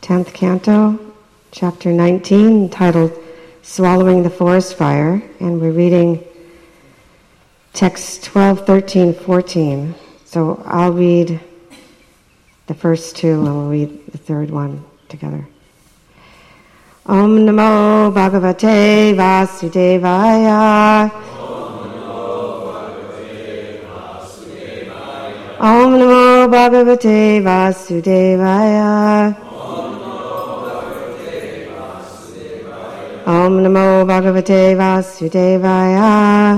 10th Canto, Chapter 19, entitled Swallowing the Forest Fire, and we're reading texts 12, 13, 14. So I'll read the first two, and we'll read the third one together. Om Namo Bhagavate Vasudevaya. Om Namo Bhagavate Vasudevaya. Om Namo Bhagavate Vasudevaya.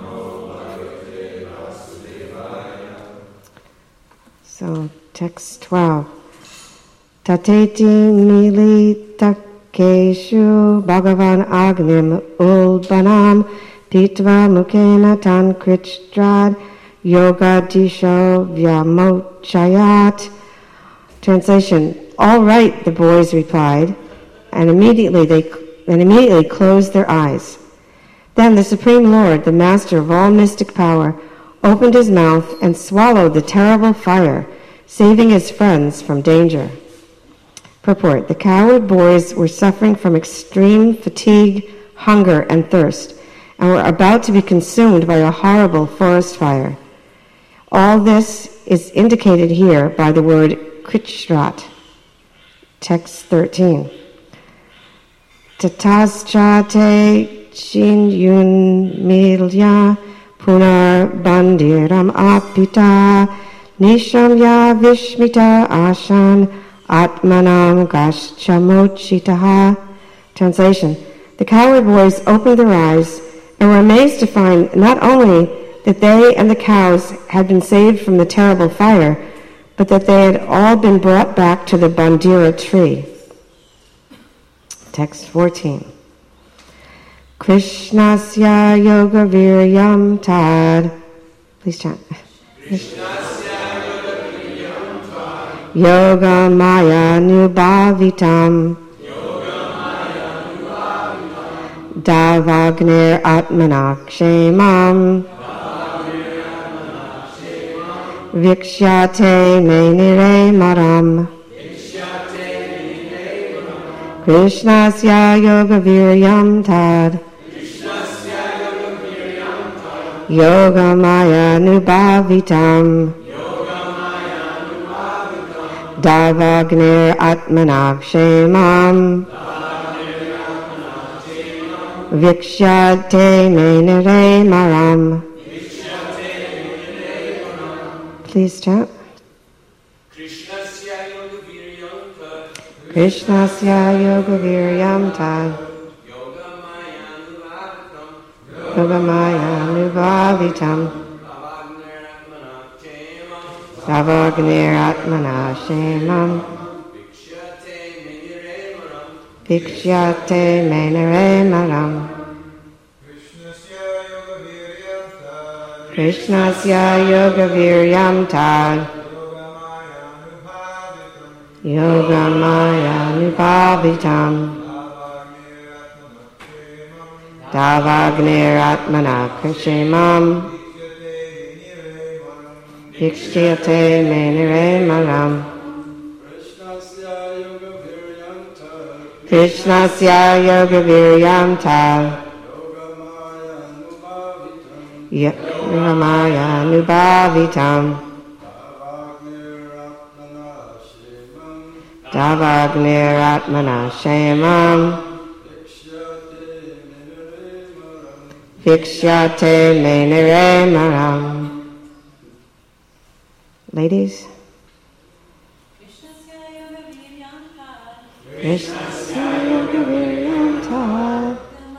So, text 12. Tateti mili takeshu Bhagavan Agnim Ulbanam Pitva Mukena Tan Krichdrad Yoga Disho Vyamochayat. Translation: All right, the boys replied, and immediately closed their eyes. Then the Supreme Lord, the Master of all mystic power, opened his mouth and swallowed the terrible fire, saving his friends from danger. Purport: The coward boys were suffering from extreme fatigue, hunger, and thirst, and were about to be consumed by a horrible forest fire. All this is indicated here by the word Krichrat. Text 13. Tataschate Chinyun Milya Punar Bandiram Apita Nishamya Vishmita Ashan Atmanam Gaschamochitaha. Translation: The coward boys opened their eyes and were amazed to find not only that they and the cows had been saved from the terrible fire, but that they had all been brought back to the Bandira tree. Text 14. Krishnasya Yoga Viryam Tad. Please chant. Krishnasya Yoga Viryam Tad. Yoga Maya Nubhavitam. Davagnir Atmanak Shemam. Vikshate Menire Maram. Krishnasya Yoga Viryam Tad. Yoga Maya Nubhavitam. Davagnir Atmanak Shemam. Vikshate Menire Maram. Please chant. Krishnasya Yoga Viryam Tad. Krishnasya Yoga Viryam Tad. Yoga Maya Nubhavitam. Davagnir Atmana Shemam. Vikshate Menire Maram. Krishnasya Yoga Viryam Tad. Yoga Maya Nubhavitam. Davagnir Atmana Shemam. Vikshate Menire Maram. Krishnasya Yoga Viryam Tad. Yoga Maya Nubhavitam. Davagnir Atmana Shemam. Vikshate Menire Maram. Ladies? Krishnasya Yoga Viryam Tad.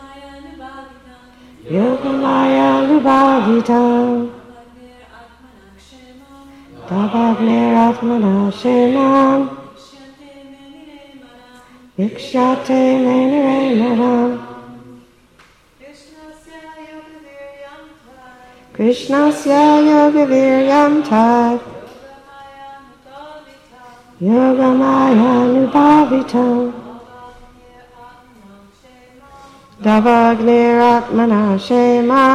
Yoga Maya Nubhavitam. Davagnir Atmana Shemam. Vikshate Menire Maram. Krishnasya Yoga Viryam Tad. Yoga Maya Nubhavitam. Davagnir Atmana Shemam.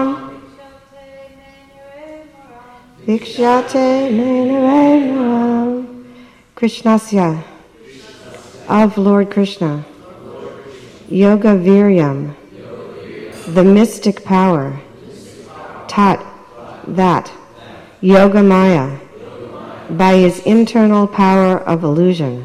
Vikshate Menire Maram. Krishnasya of Lord Krishna, Yoga Viryam, the mystic power, Tat, that, Yoga Maya, by his internal power of illusion,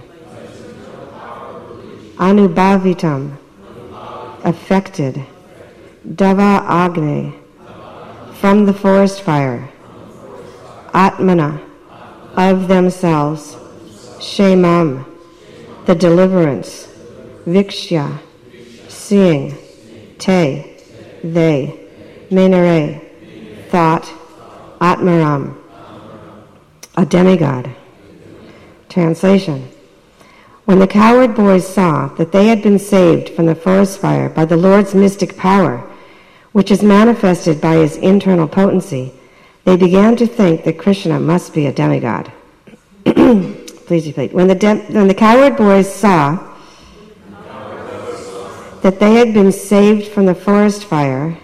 Anubhavitam, affected, Dava Agne, from the forest fire, Atmana, of themselves, Shemam, the deliverance, Vikshya, seeing, Te, they, Menare, thought, Atmaram, a demigod. Translation. When the coward boys saw that they had been saved from the forest fire by the Lord's mystic power, which is manifested by his internal potency, they began to think that Krishna must be a demigod. Please repeat. When the coward boys saw that they had been saved from the forest fire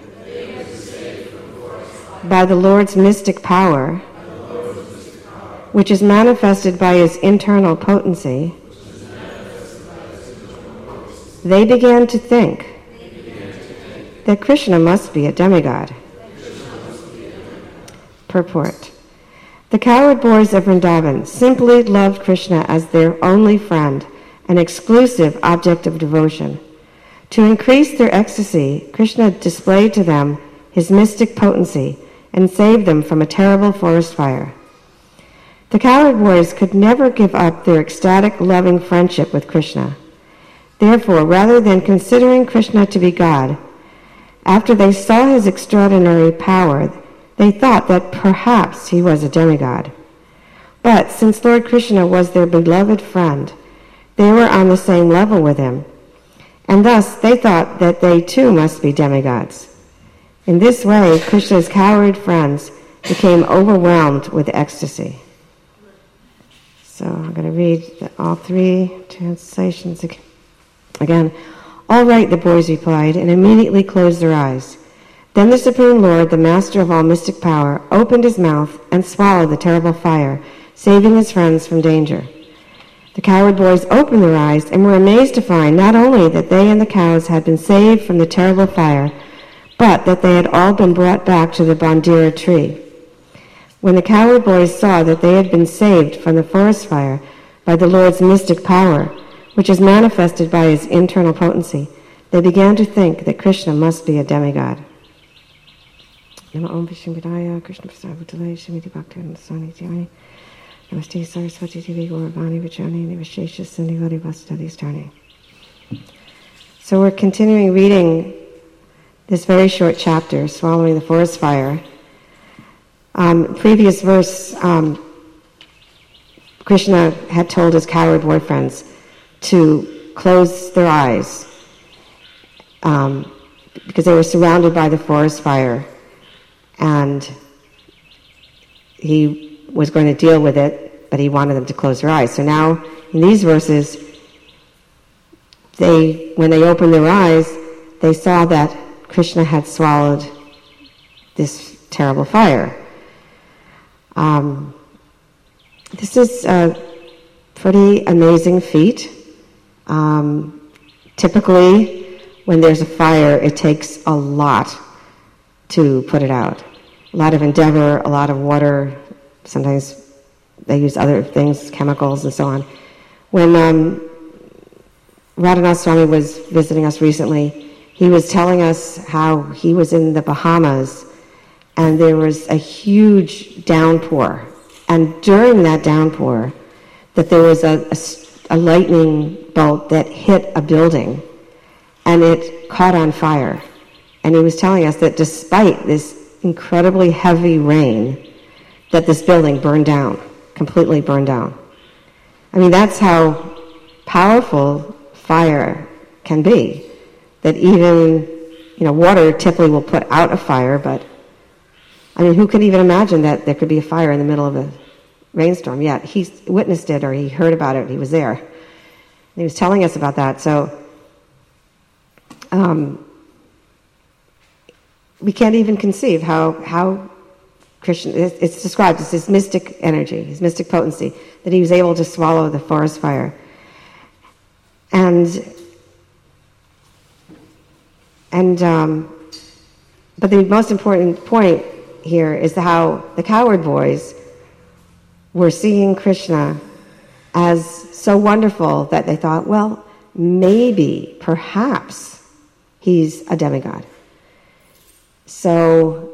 by the Lord's mystic power, which is manifested by his internal potency, they began to think that Krishna must be a demigod. Purport. The coward boys of Vrindavan simply loved Krishna as their only friend, an exclusive object of devotion. To increase their ecstasy, Krishna displayed to them his mystic potency and saved them from a terrible forest fire. The coward boys could never give up their ecstatic, loving friendship with Krishna. Therefore, rather than considering Krishna to be God, after they saw his extraordinary power, they thought that perhaps he was a demigod. But since Lord Krishna was their beloved friend, they were on the same level with him, and thus they thought that they too must be demigods. In this way, Krishna's coward friends became overwhelmed with ecstasy. So I'm going to read all three translations again. All right, the boys replied, and immediately closed their eyes. Then the Supreme Lord, the master of all mystic power, opened his mouth and swallowed the terrible fire, saving his friends from danger. The coward boys opened their eyes and were amazed to find not only that they and the cows had been saved from the terrible fire, but that they had all been brought back to the Bandira tree. When the coward boys saw that they had been saved from the forest fire by the Lord's mystic power, which is manifested by his internal potency, they began to think that Krishna must be a demigod. Nama Om Vishnu Vidaya Krishna Prasad Bhutale Shimiti Bhakti Sani Tyani Namaste Saraswati Devi Gauravani Vijani Nivashesha Sindhivadi Vastadi Starni. So we're continuing reading this very short chapter, Swallowing the Forest Fire. Previous verse, Krishna had told his coward boyfriends to close their eyes because they were surrounded by the forest fire, and he was going to deal with it, but he wanted them to close their eyes. So now, in these verses, when they opened their eyes, they saw that Krishna had swallowed this terrible fire. This is a pretty amazing feat. Typically, when there's a fire, it takes a lot to put it out. A lot of endeavor, a lot of water. Sometimes they use other things, chemicals and so on. When Radhanath Swami was visiting us recently, he was telling us how he was in the Bahamas and there was a huge downpour. And during that downpour, that there was a lightning bolt that hit a building and it caught on fire. And he was telling us that despite this incredibly heavy rain, that this building burned down, completely burned down. I mean, that's how powerful fire can be. That even, water typically will put out a fire, but I mean, who could even imagine that there could be a fire in the middle of a rainstorm? Yeah, he witnessed it or he heard about it, he was there. And he was telling us about that. So we can't even conceive how Krishna, it's described as his mystic energy, his mystic potency, that he was able to swallow the forest fire. But the most important point here is how the cowherd boys were seeing Krishna as so wonderful that they thought, well, maybe, perhaps, he's a demigod. So,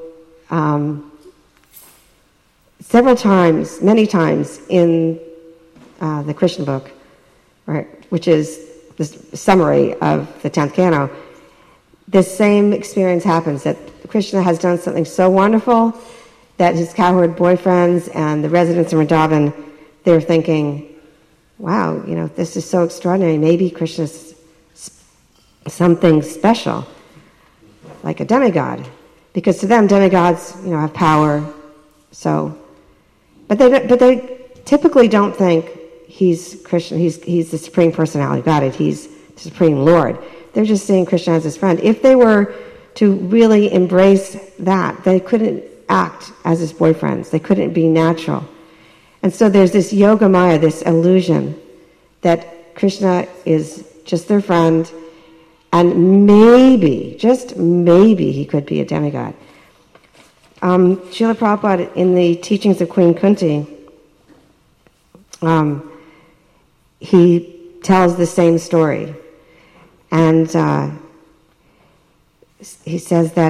several times, many times in the Krishna book, right, which is the summary of the 10th canto, this same experience happens, that Krishna has done something so wonderful that his cowherd boyfriends and the residents in Vrindavan, they're thinking, wow, this is so extraordinary. Maybe Krishna's something special, like a demigod. Because to them, demigods, have power. So, but they typically don't think he's Krishna. He's the supreme personality of God. He's the supreme Lord. They're just seeing Krishna as his friend. If they were to really embrace that, they couldn't act as his boyfriends. They couldn't be natural. And so there's this yoga maya, this illusion that Krishna is just their friend, and maybe, just maybe, he could be a demigod. Srila Prabhupada, in the teachings of Queen Kunti, he tells the same story. And he says that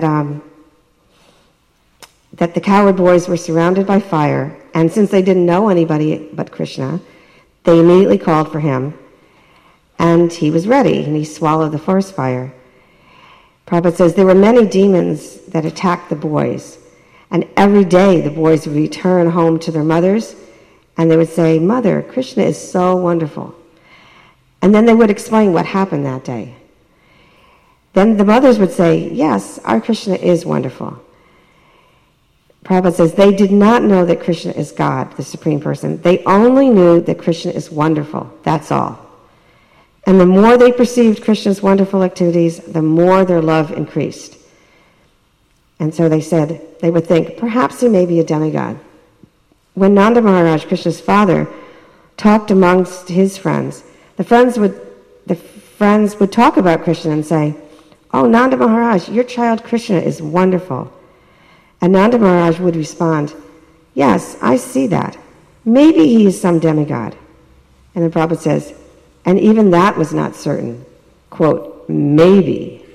the cowherd boys were surrounded by fire, and since they didn't know anybody but Krishna, they immediately called for him, and he was ready, and he swallowed the forest fire. Prabhupada says there were many demons that attacked the boys, and every day the boys would return home to their mothers, and they would say, "Mother, Krishna is so wonderful." And then they would explain what happened that day. Then the mothers would say, "Yes, our Krishna is wonderful." Prabhupada says they did not know that Krishna is God, the Supreme Person. They only knew that Krishna is wonderful. That's all. And the more they perceived Krishna's wonderful activities, the more their love increased. And so they said, they would think, perhaps he may be a demigod. When Nanda Maharaj, Krishna's father, talked amongst his friends, the friends would talk about Krishna and say, "Oh, Nanda Maharaj, your child Krishna is wonderful." And Nanda Maharaj would respond, "Yes, I see that. Maybe he is some demigod." And the Prabhupada says, and even that was not certain. Quote, "maybe."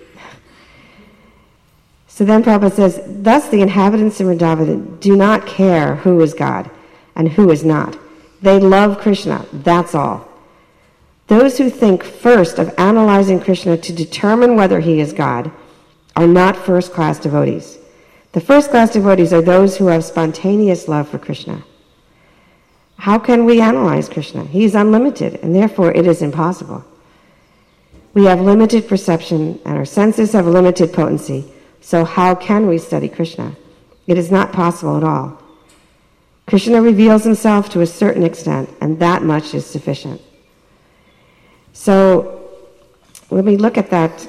So then Prabhupada says, thus the inhabitants of Vrindavan do not care who is God and who is not. They love Krishna, that's all. Those who think first of analyzing Krishna to determine whether he is God are not first-class devotees. The first-class devotees are those who have spontaneous love for Krishna. How can we analyze Krishna? He is unlimited, and therefore it is impossible. We have limited perception, and our senses have limited potency, so how can we study Krishna? It is not possible at all. Krishna reveals himself to a certain extent, and that much is sufficient. So, when we look at that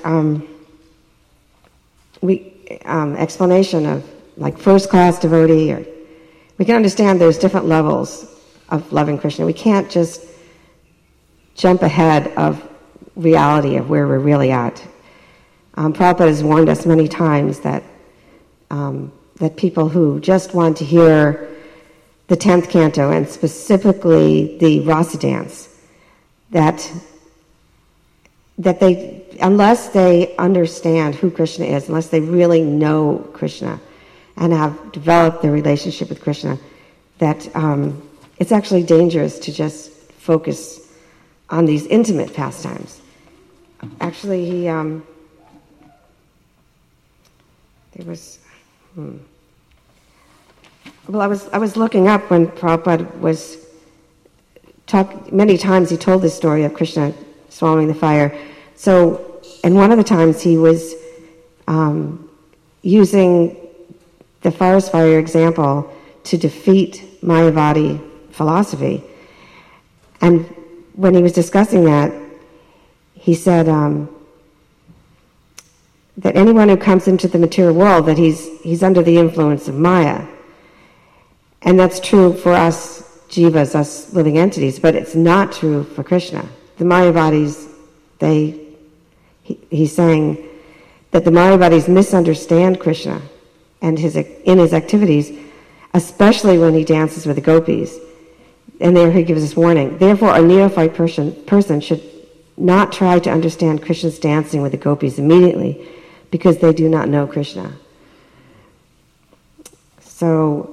explanation of like first-class devotee, or we can understand there's different levels of loving Krishna. We can't just jump ahead of reality of where we're really at. Prabhupada has warned us many times that that people who just want to hear the 10th canto, and specifically the rasa dance, that they, unless they understand who Krishna is, unless they really know Krishna and have developed their relationship with Krishna, that it's actually dangerous to just focus on these intimate pastimes. Actually, he there was. Well, I was looking up when Prabhupada was many times he told this story of Krishna swallowing the fire. So, and one of the times he was using the forest fire example to defeat Mayavadi philosophy. And when he was discussing that, he said that anyone who comes into the material world, that he's under the influence of Maya. And that's true for us jivas, us living entities, but it's not true for Krishna. The Mayavadis He's saying that the Mayavadis misunderstand Krishna and in his activities, especially when he dances with the gopis. And there he gives this warning. Therefore, a neophyte person should not try to understand Krishna's dancing with the gopis immediately, because they do not know Krishna. So,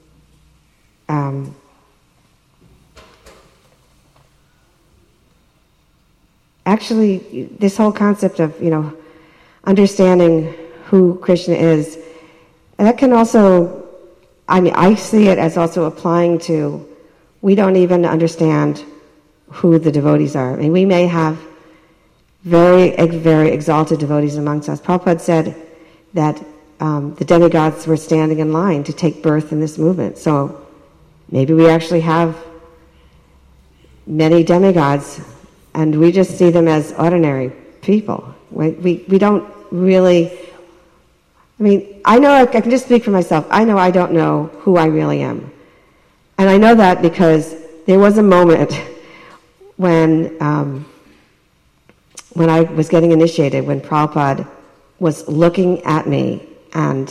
actually, this whole concept of, understanding who Krishna is, that can also, I see it as also applying to, we don't even understand who the devotees are. I mean, we may have very, very exalted devotees amongst us. Prabhupada said that the demigods were standing in line to take birth in this movement. So maybe we actually have many demigods, and we just see them as ordinary people. We don't really... I mean, I know, I can just speak for myself. I know I don't know who I really am. And I know that because there was a moment when I was getting initiated, when Prabhupada was looking at me, and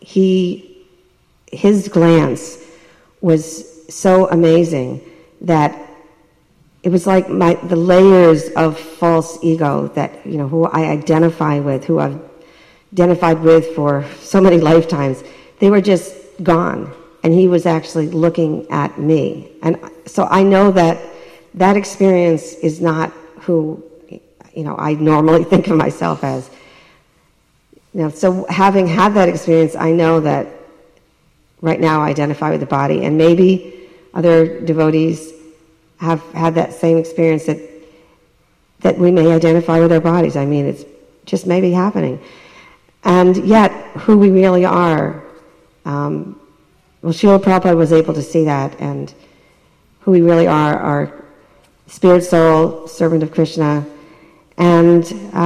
his glance was so amazing that it was like the layers of false ego that, who I identify with, who I've identified with for so many lifetimes, they were just gone. And he was actually looking at me. And so I know that experience is not who, I normally think of myself as. So having had that experience, I know that right now I identify with the body. And maybe other devotees have had that same experience, that we may identify with our bodies. I mean, it's just maybe happening. And yet, who we really are, well, Srila Prabhupada was able to see that, and who we really are spirit soul, servant of Krishna. And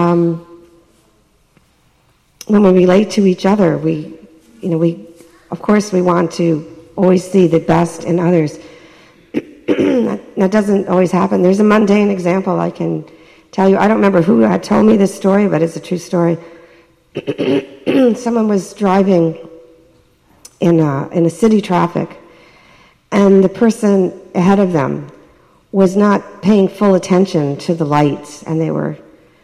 when we relate to each other, we of course we want to always see the best in others. That doesn't always happen. There's a mundane example I can tell you. I don't remember who had told me this story, but it's a true story. Someone was driving in a city traffic, and the person ahead of them was not paying full attention to the lights, and they were,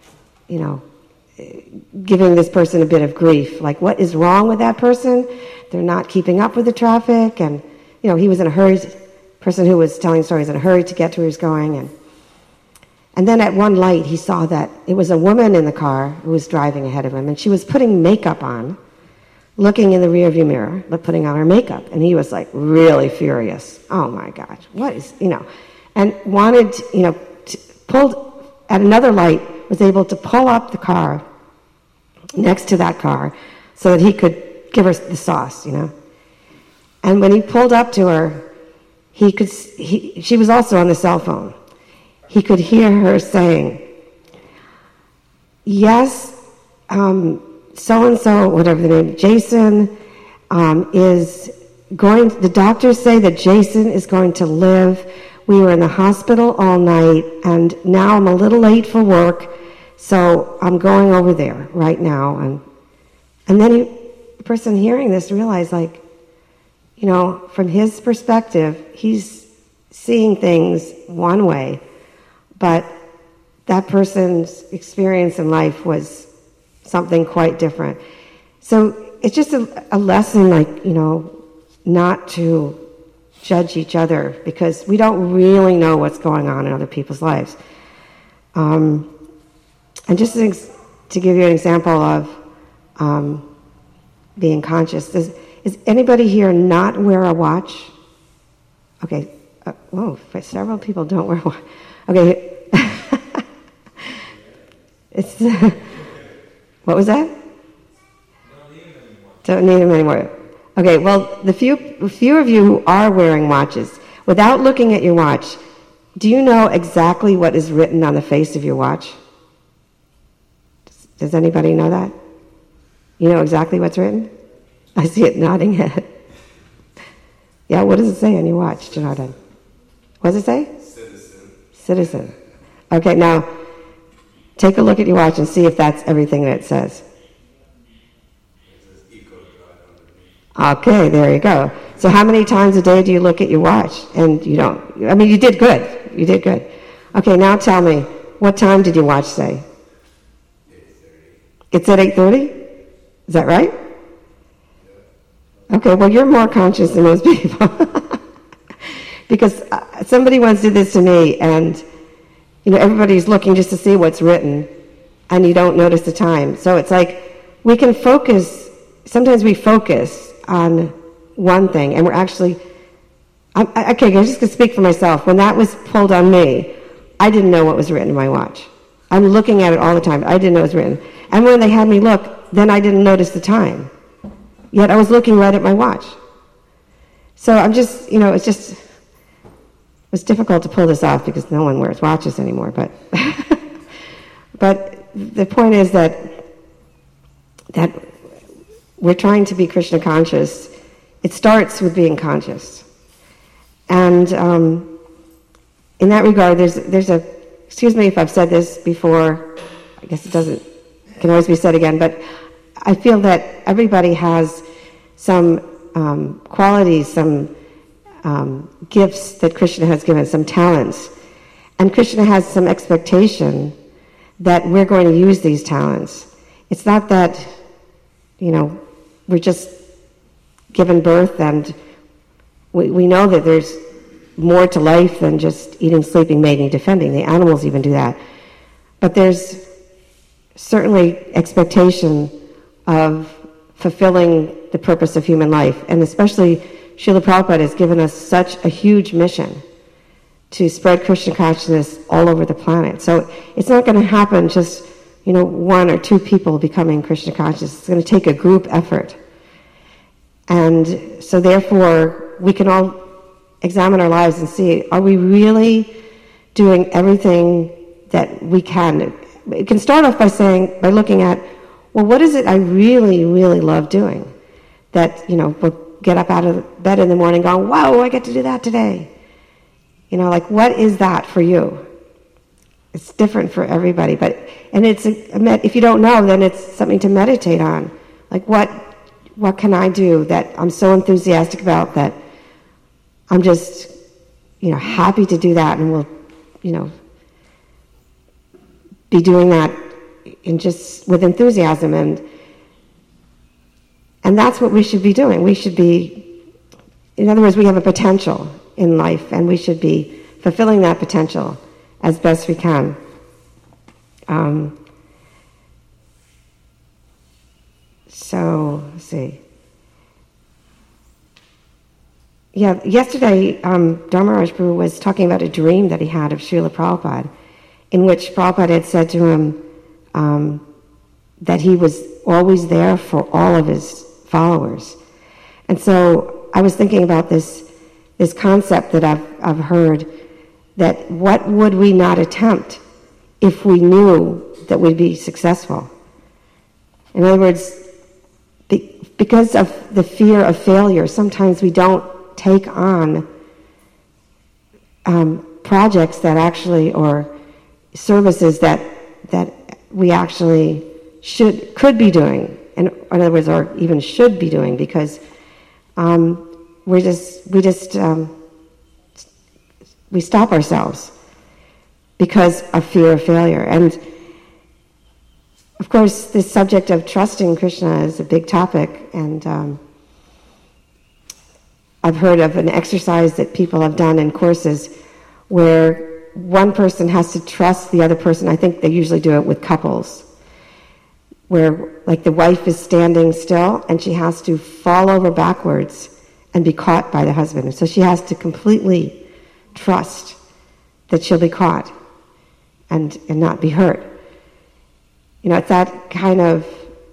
giving this person a bit of grief, like, what is wrong with that person? They're not keeping up with the traffic, and he was in a hurry. Person who was telling stories in a hurry to get to where he was going, and then at one light he saw that it was a woman in the car who was driving ahead of him, and she was putting makeup on, looking in the rearview mirror, but putting on her makeup, and he was like really furious. Oh my gosh, what is, and wanted, pulled at another light, was able to pull up the car next to that car so that he could give her the sauce, And when he pulled up to her, she was also on the cell phone. He could hear her saying, yes, so-and-so, whatever the name, Jason, is going, the doctors say that Jason is going to live. We were in the hospital all night, and now I'm a little late for work, so I'm going over there right now. And then the person hearing this realized, from his perspective, he's seeing things one way, but that person's experience in life was something quite different. So it's just a lesson, not to judge each other, because we don't really know what's going on in other people's lives. And just to give you an example of being conscious, is anybody here not wear a watch? Okay. Several people don't wear a watch. Okay. It's what was that? Don't need them anymore. Okay, well, the few of you who are wearing watches, without looking at your watch, do you know exactly what is written on the face of your watch? Does anybody know that? You know exactly what's written? I see it nodding head. Yeah, what does it say on your watch, Janardhan? What does it say? Citizen. Citizen. Okay, now, Take a look at your watch and see if that's everything that it says. Okay, there you go. So how many times a day do you look at your watch? And you don't, I mean, you did good. You did good. Okay, now tell me, what time did your watch say? 8:30. It's at 8:30? Is that right? Okay, well, you're more conscious than most people. Because somebody once did this to me, and everybody's looking just to see what's written, and you don't notice the time. So it's like we can focus. Sometimes we focus on one thing, and we're actually. Okay, I'm just going to speak for myself. When that was pulled on me, I didn't know what was written in my watch. I'm looking at it all the time. I didn't know it was written. And when they had me look, then I didn't notice the time. Yet I was looking right at my watch. So I'm just, it's difficult to pull this off because no one wears watches anymore. But, but the point is that we're trying to be Krishna conscious. It starts with being conscious. And in that regard, there's a, excuse me if I've said this before, I guess it can always be said again, but I feel that everybody has some qualities, some gifts that Krishna has given, some talents. And Krishna has some expectation that we're going to use these talents. It's not that, we're just given birth and we know that there's more to life than just eating, sleeping, mating, defending. The animals even do that. But there's certainly expectation of fulfilling the purpose of human life. And especially Srila Prabhupada has given us such a huge mission to spread Krishna consciousness all over the planet. So it's not going to happen just, one or two people becoming Krishna conscious. It's going to take a group effort. And so therefore, we can all examine our lives and see, are we really doing everything that we can? It can start off by looking at, well, what is it I really, really love doing? That, we'll get up out of bed in the morning going, wow, I get to do that today. What is that for you? It's different for everybody, and if you don't know, then it's something to meditate on. Like, what can I do that I'm so enthusiastic about that I'm just, happy to do that, and we'll, be doing that with enthusiasm, and that's what we should be doing. We should be, in other words, we have a potential in life, and we should be fulfilling that potential as best we can. So, let's see. Yeah, yesterday, Dharmaraj Prabhu was talking about a dream that he had of Srila Prabhupada, in which Prabhupada had said to him that he was always there for all of his followers. And so I was thinking about this concept that I've heard, that what would we not attempt if we knew that we'd be successful? In other words, because of the fear of failure, sometimes we don't take on projects that actually, or services that we actually could be doing, in other words, or even should be doing, because we stop ourselves because of fear of failure. And of course, this subject of trusting Krishna is a big topic, and I've heard of an exercise that people have done in courses where one person has to trust the other person. I think they usually do it with couples, where like the wife is standing still and she has to fall over backwards and be caught by the husband. So she has to completely trust that she'll be caught and not be hurt. It's that kind of,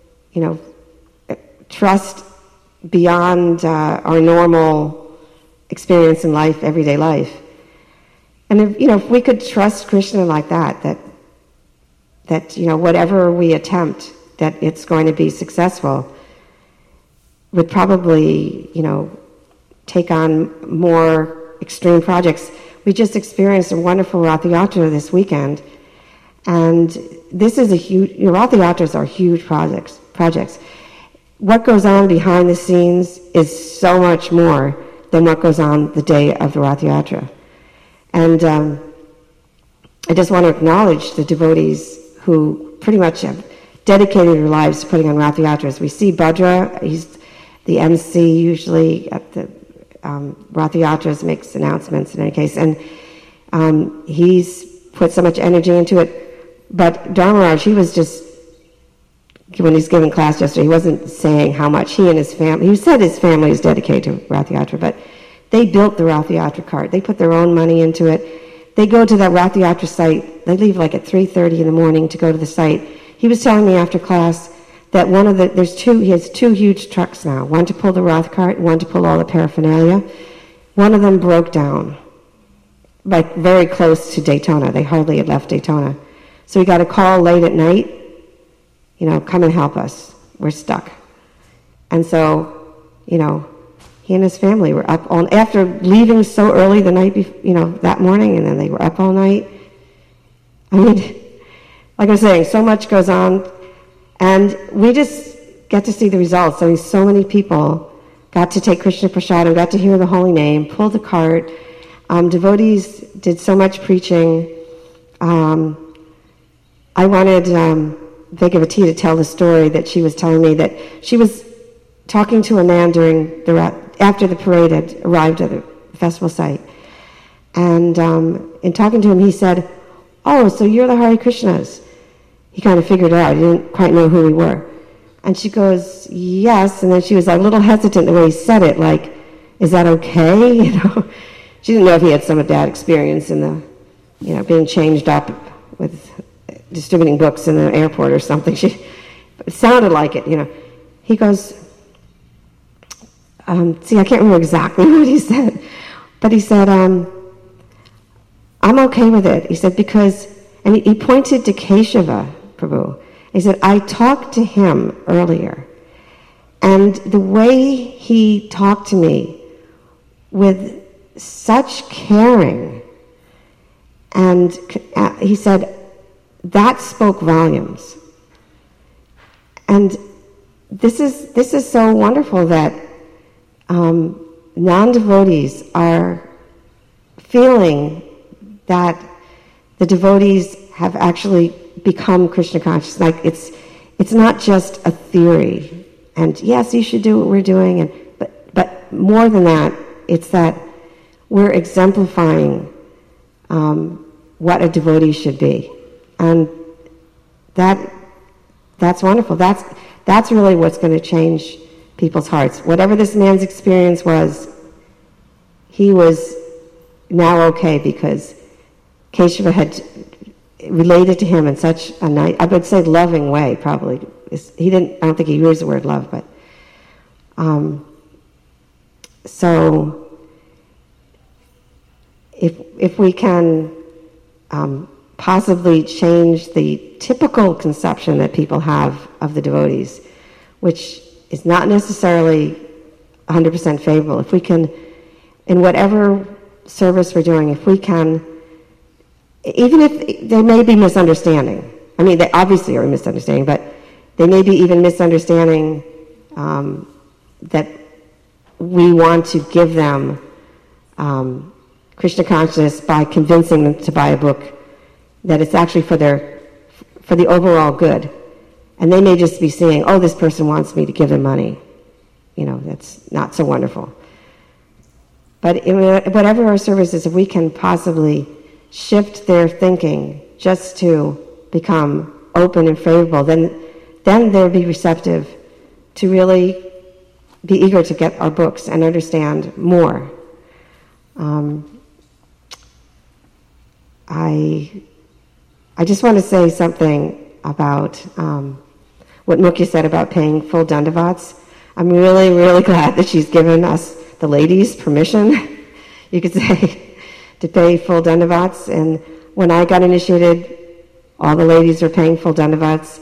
trust beyond our normal experience in life, everyday life. And if we could trust Krishna like that whatever we attempt, that it's going to be successful, would probably, take on more extreme projects. We just experienced a wonderful Rath Yatra this weekend, And this is a huge, Rath Yatras are huge projects. What goes on behind the scenes is so much more than what goes on the day of the Rath Yatra. And I just want to acknowledge the devotees who pretty much have dedicated their lives to putting on Rath Yatras. We see Bhadra, he's the MC usually at the Rath Yatras, makes announcements in any case, and he's put so much energy into it. But Dharmaraj, he was just, when he's giving class yesterday, he wasn't saying how much he and his family, he said his family is dedicated to Rath Yatra, but they built the Rath Yatra cart. They put their own money into it. They go to that Rath Yatra site. They leave like at 3:30 in the morning to go to the site. He was telling me after class that he has two huge trucks now, one to pull the Rath cart, one to pull all the paraphernalia. One of them broke down, like very close to Daytona. They hardly had left Daytona. So he got a call late at night, come and help us. We're stuck. And so, he and his family were up after leaving so early the night before, that morning, and then they were up all night. I mean, like I was saying, so much goes on, and we just get to see the results. I mean, so many people got to take Krishna Prasadam, got to hear the holy name, pull the cart. Devotees did so much preaching. I wanted Bhagavati to tell the story that she was telling me, that she was talking to a man after the parade had arrived at the festival site. And in talking to him, he said, "Oh, so you're the Hare Krishnas." He kind of figured it out. He didn't quite know who we were. And she goes, "Yes." And then she was a little hesitant the way he said it, like, "Is that okay?" She didn't know if he had some bad experience in the, being changed up with distributing books in the airport or something. It sounded like it, He goes, see, I can't remember exactly what he said, but he said, I'm okay with it. He said, because, and he pointed to Keshava Prabhu. He said, I talked to him earlier, and the way he talked to me with such caring, and he said, that spoke volumes. And this is so wonderful that non-devotees are feeling that the devotees have actually become Krishna conscious. Like it's not just a theory. And yes, you should do what we're doing. But more than that, it's that we're exemplifying what a devotee should be. And that's wonderful. That's really what's going to change people's hearts. Whatever this man's experience was, he was now okay because Keshava had related to him in such a nice, I would say loving way, probably. I don't think he used the word love, but so if we can possibly change the typical conception that people have of the devotees, which is not necessarily 100% favorable. If we can, in whatever service we're doing, if we can, even if there may be misunderstanding, I mean, they obviously are a misunderstanding, but they may be even misunderstanding that we want to give them Krishna consciousness by convincing them to buy a book, that it's actually for the overall good. And they may just be saying, oh, this person wants me to give them money. That's not so wonderful. But in whatever our service is, if we can possibly shift their thinking just to become open and favorable, then they'll be receptive to really be eager to get our books and understand more. I just want to say something about what Mukhi said about paying full dandavats. I'm really, really glad that she's given us, the ladies, permission, you could say, to pay full dandavats. And when I got initiated, all the ladies were paying full dandavats.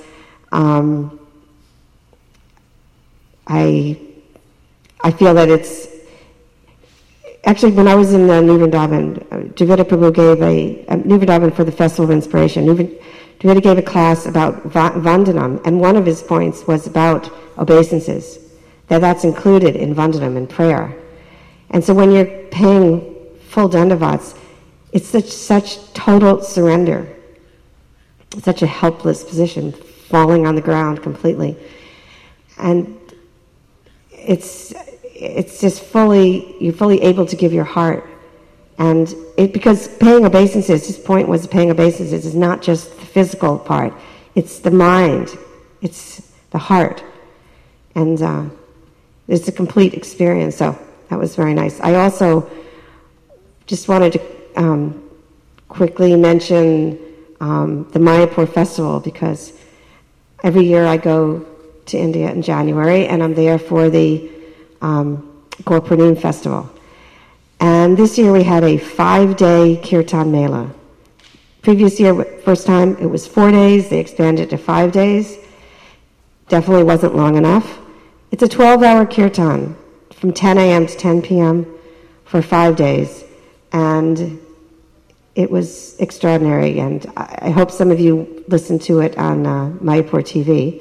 I feel that it's actually, when I was in New Vrindavan, Javita Prabhu gave a New Vrindavan for the Festival of Inspiration. Dvita gave a class about Vandanam, and one of his points was about obeisances, that's included in Vandanam, in prayer. And so when you're paying full dandavats, it's such total surrender, such a helpless position, falling on the ground completely. And it's just you're fully able to give your heart. And because paying obeisances, his point was paying obeisances is not just the physical part, it's the mind, it's the heart. And it's a complete experience, so that was very nice. I also just wanted to quickly mention the Mayapur festival, because every year I go to India in January, and I'm there for the Gaur Purnima festival. And this year we had a 5-day Kirtan Mela. Previous year, first time, it was 4 days. They expanded it to 5 days. Definitely wasn't long enough. It's a 12-hour Kirtan from 10 a.m. to 10 p.m. for 5 days. And it was extraordinary. And I hope some of you listened to it on Mayapur TV.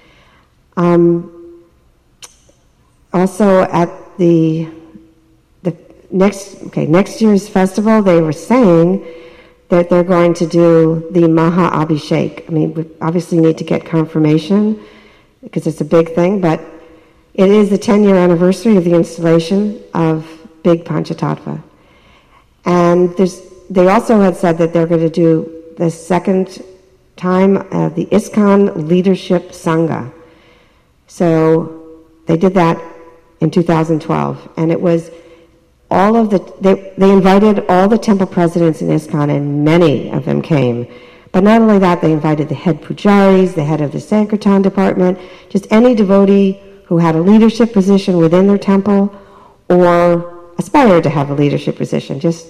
Also at the next year's festival, they were saying that they're going to do the Maha Abhishek. I mean, we obviously need to get confirmation because it's a big thing, but it is the 10-year anniversary of the installation of Big Panchatattva. And they also had said that they're going to do the second time the ISKCON Leadership Sangha. So they did that in 2012, and it was all of they invited all the temple presidents in ISKCON, and many of them came. But not only that, they invited the head pujaris, the head of the Sankirtan department, just any devotee who had a leadership position within their temple or aspired to have a leadership position, just,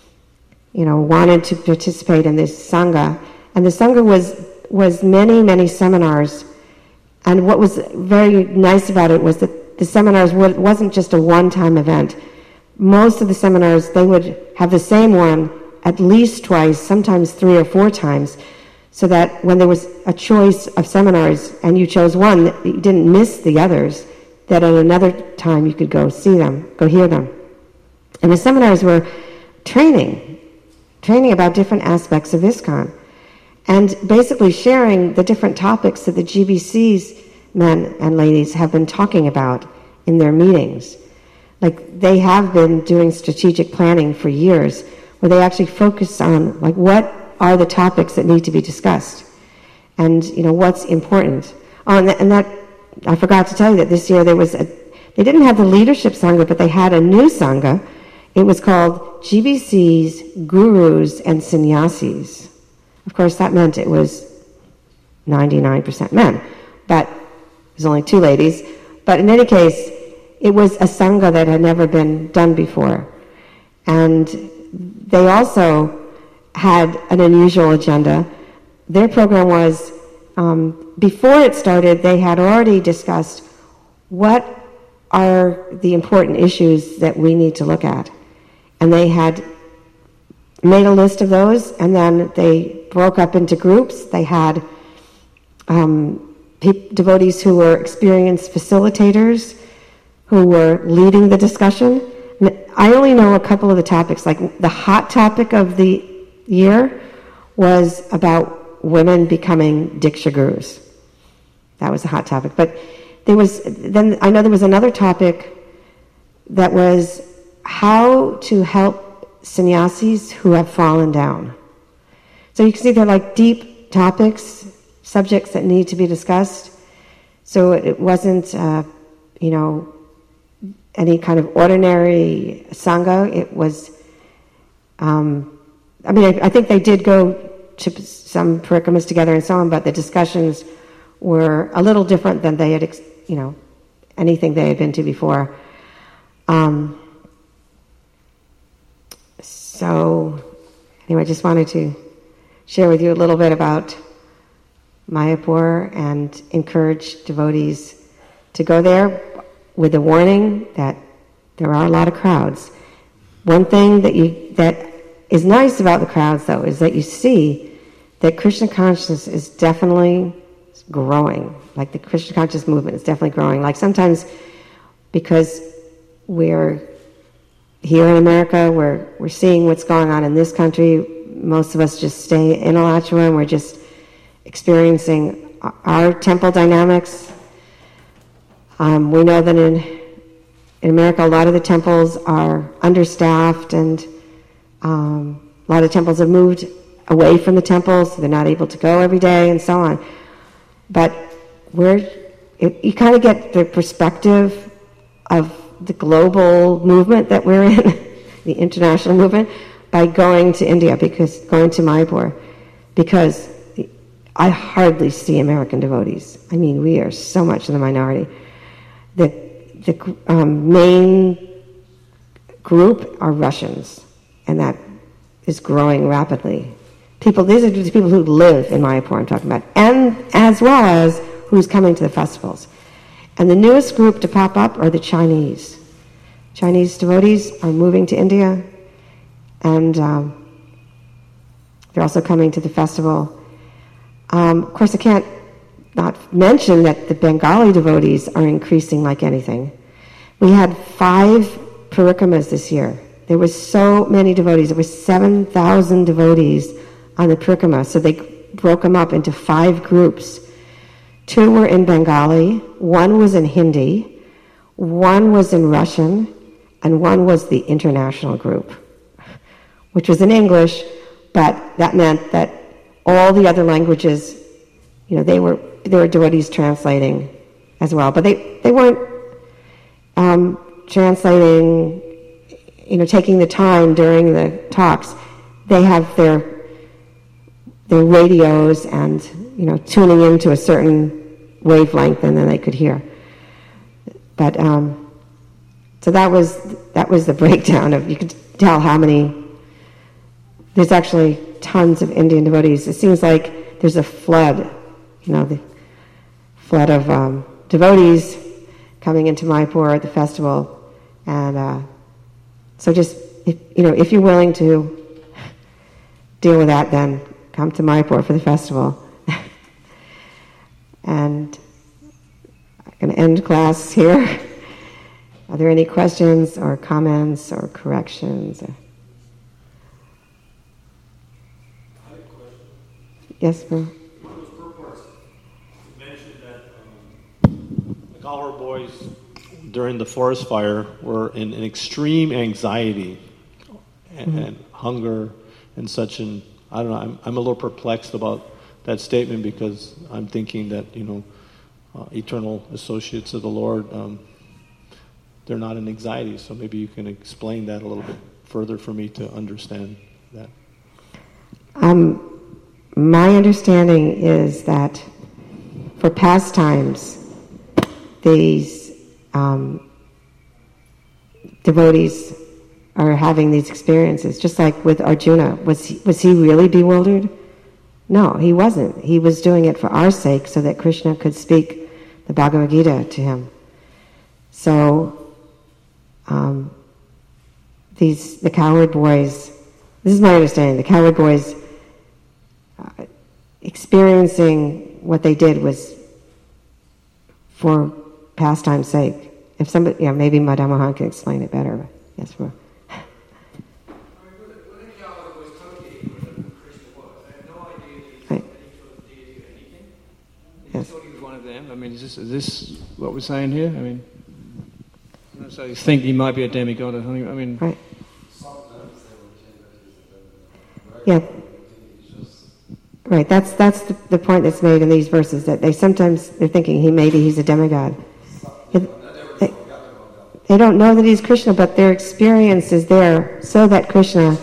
wanted to participate in this Sangha. And the Sangha was many, many seminars. And what was very nice about it was that the seminars wasn't just a one-time event. Most of the seminars, they would have the same one at least twice, sometimes 3 or 4 times, so that when there was a choice of seminars and you chose one, that you didn't miss the others, that at another time you could go see them, go hear them. And the seminars were training about different aspects of ISKCON, and basically sharing the different topics that the GBC's men and ladies have been talking about in their meetings. Like, they have been doing strategic planning for years, where they actually focus on, like, what are the topics that need to be discussed, and what's important. Oh, and that I forgot to tell you that this year they didn't have the leadership sangha, but they had a new sangha. It was called GBC's Gurus and Sannyasis. Of course, that meant it was 99% men, but there's only 2 ladies. But in any case, it was a sangha that had never been done before. And they also had an unusual agenda. Their program was, before it started, they had already discussed what are the important issues that we need to look at. And they had made a list of those, and then they broke up into groups. They had devotees who were experienced facilitators who were leading the discussion. I only know a couple of the topics. Like, the hot topic of the year was about women becoming Diksha Gurus. That was a hot topic. But then I know there was another topic that was how to help sannyasis who have fallen down. So you can see they're like deep topics, subjects that need to be discussed. So it wasn't, any kind of ordinary sangha. It was, I think they did go to some parikramas together and so on, but the discussions were a little different than they had, anything they had been to before. So anyway, I just wanted to share with you a little bit about Mayapur and encourage devotees to go there, with the warning that there are a lot of crowds. One thing that is nice about the crowds, though, is that you see that Krishna consciousness is definitely growing. Like the Krishna conscious movement is definitely growing. Like sometimes because we're here in America, we're seeing what's going on in this country. Most of us just stay in Alachua and we're just experiencing our temple dynamics. We know that in America, a lot of the temples are understaffed, and a lot of temples have moved away from the temples. They're not able to go every day, and so on. But you kind of get the perspective of the global movement that we're in, the international movement, by going to India, going to Mayapur, because I hardly see American devotees. I mean, we are so much in the minority. The main group are Russians, and that is growing rapidly. These are the people who live in Mayapur I'm talking about, and as well as who's coming to the festivals. And the newest group to pop up are the Chinese. Chinese devotees are moving to India, and they're also coming to the festival. Of course, I can't not mention that the Bengali devotees are increasing like anything. We had 5 parikaramas this year. There were so many devotees. There were 7,000 devotees on the parikrama. So they broke them up into 5 groups. 2 were in Bengali, 1 was in Hindi, 1 was in Russian, and 1 was the international group, which was in English, but that meant that all the other languages, there were devotees translating as well, but they weren't translating, taking the time during the talks. They have their radios and tuning into a certain wavelength, and then they could hear. But so that was the breakdown of. You could tell how many. There's actually tons of Indian devotees. It seems like there's a flood, the flood of devotees coming into Mayapur at the festival, and so just if you're willing to deal with that, then come to Mayapur for the festival. And I'm going to end class here. Are there any questions or comments or corrections? Yes, Bill? One of those purports mentioned that the Galwar boys during the forest fire were in extreme anxiety and hunger and such. And I don't know, I'm a little perplexed about that statement, because I'm thinking that, eternal associates of the Lord, they're not in anxiety. So maybe you can explain that a little bit further for me to understand that. My understanding is that for pastimes, these devotees are having these experiences, just like with Arjuna. Was he really bewildered? No, he wasn't. He was doing it for our sake, so that Krishna could speak the Bhagavad Gita to him. So, the cowherd boys, this is my understanding, the cowherd boys experiencing what they did was for pastime's sake. If somebody, maybe Madame Mohan can explain it better. But yes, well. Yes. I thought he was one of them. I mean, is this what we're saying here? I mean, so you think he might be a demigod or something? I mean, right. Yeah. Right. That's the point that's made in these verses, that they're thinking he's a demigod. They don't know that he's Krishna, but their experience is there so that Krishna.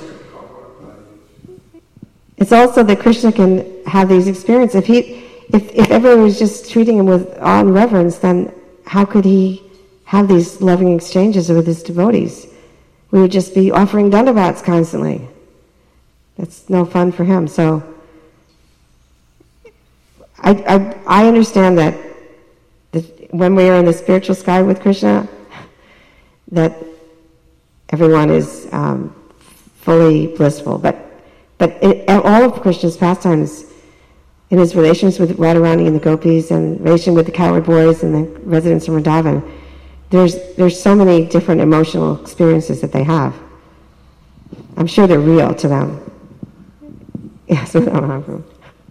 It's also that Krishna can have these experiences. If everyone was just treating him with awe and reverence, then how could he have these loving exchanges with his devotees? We would just be offering dandavats constantly. That's no fun for him. So I understand that when we are in the spiritual sky with Krishna, that everyone is fully blissful. But But all of Krishna's pastimes, in his relations with Radharani and the gopis, and relation with the cowherd boys and the residents of Vrindavan, there's so many different emotional experiences that they have. I'm sure they're real to them. Yes, Well,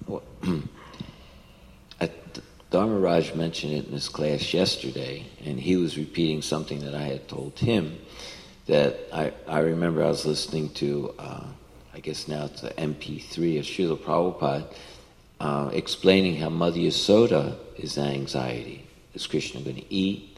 Dharmaraj mentioned it in his class yesterday, and he was repeating something that I had told him, that I remember I was listening to, I guess now it's the MP3 of Srila Prabhupada, explaining how Mother Yasoda is anxiety. Is Krishna going to eat?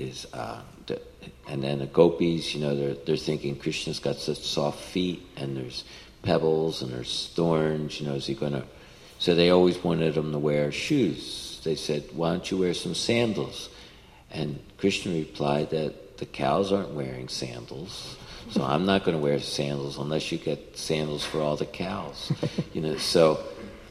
And then the gopis, they're thinking Krishna's got such soft feet, and there's pebbles and there's thorns, is he going to... So they always wanted him to wear shoes. They said, why don't you wear some sandals? And Krishna replied that the cows aren't wearing sandals, so I'm not going to wear sandals unless you get sandals for all the cows. So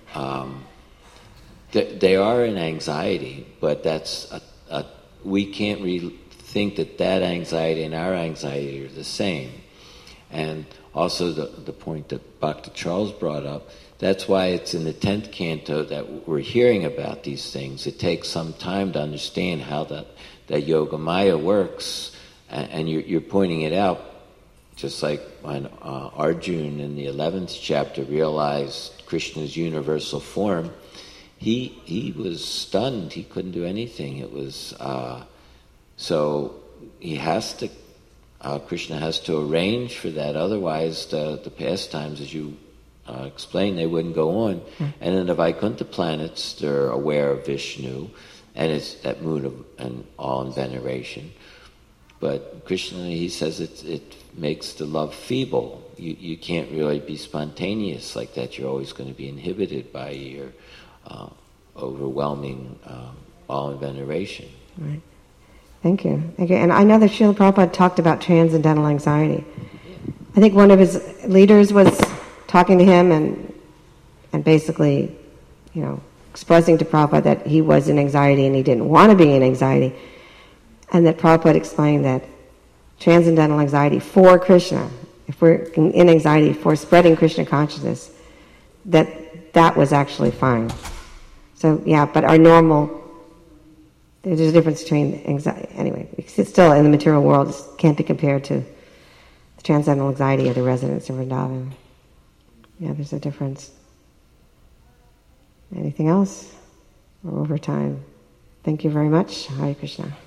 they are in anxiety, but that's we can't think that anxiety and our anxiety are the same. And also the point that Bhakta Charles brought up, that's why it's in the 10th canto that we're hearing about these things. It takes some time to understand how that Yoga Maya works, and you're pointing it out, just like when Arjuna in the 11th chapter realized Krishna's universal form, he was stunned. He couldn't do anything. It was so he has to. Krishna has to arrange for that. Otherwise, the pastimes, as you explained, they wouldn't go on. And in the Vaikuntha planets, they're aware of Vishnu, and it's that mood of and awe and veneration. But Krishna, he says it makes the love feeble. You can't really be spontaneous like that. You're always going to be inhibited by your overwhelming awe and veneration. Right. Thank you. And I know that Srila Prabhupada talked about transcendental anxiety. I think one of his leaders was talking to him and basically, expressing to Prabhupada that he was in anxiety and he didn't want to be in anxiety. And that Prabhupada explained that transcendental anxiety for Krishna, if we're in anxiety for spreading Krishna consciousness, that was actually fine. So, but our normal... There's a difference between anxiety. Anyway, it's still in the material world, it can't be compared to the transcendental anxiety of the residents of Vrindavan. Yeah, there's a difference. Anything else? We're over time. Thank you very much. Hare Krishna.